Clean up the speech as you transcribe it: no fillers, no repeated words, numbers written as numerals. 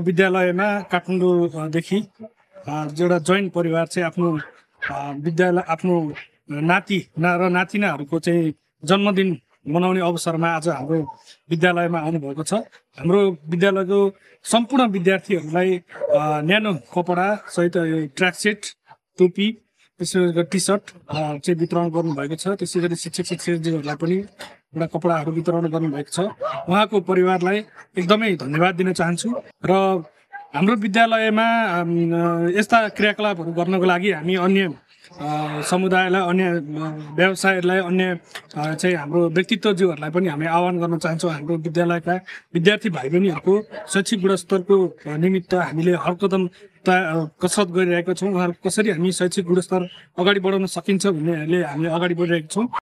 विद्यालयमा काठमाडौँदेखि एउटा जोइन्ट परिवार चाहिँ आफ्नो विद्यालय आफ्नो नाति र नातिनाहरूको चाहिँ जन्मदिन मनाउने अवसरमा आज हाम्रो विद्यालयमा आउनुभएको छ। हाम्रो विद्यालयको सम्पूर्ण विद्यार्थीहरूलाई न्यानो कपडा सहित ट्र्याक सेट, टोपी, त्यसै गरी टी सर्ट चाहिँ वितरण गर्नुभएको छ। त्यसै गरी शिक्षक शिक्षयित्रीहरूलाई पनि एउटा कपडाहरू वितरण गर्नुभएको छ। उहाँको परिवारलाई एकदमै धन्यवाद दिन चाहन्छु। र हाम्रो विद्यालयमा यस्ता क्रियाकलापहरू गर्नको लागि हामी अन्य समुदायलाई, अन्य व्यवसायहरूलाई, अन्य चाहिँ हाम्रो व्यक्तित्वज्यूहरूलाई पनि हामी आह्वान गर्न चाहन्छौँ। हाम्रो विद्यालयका विद्यार्थी भाइ बहिनीहरूको शैक्षिक गुणस्तरको निमित्त हामीले हर कदम कसरत गरिरहेका छौँ। उहाँहरू कसरी हामी शैक्षिक गुणस्तर अगाडि बढाउन सकिन्छ भन्ने हामी अगाडि बढिरहेका छौँ।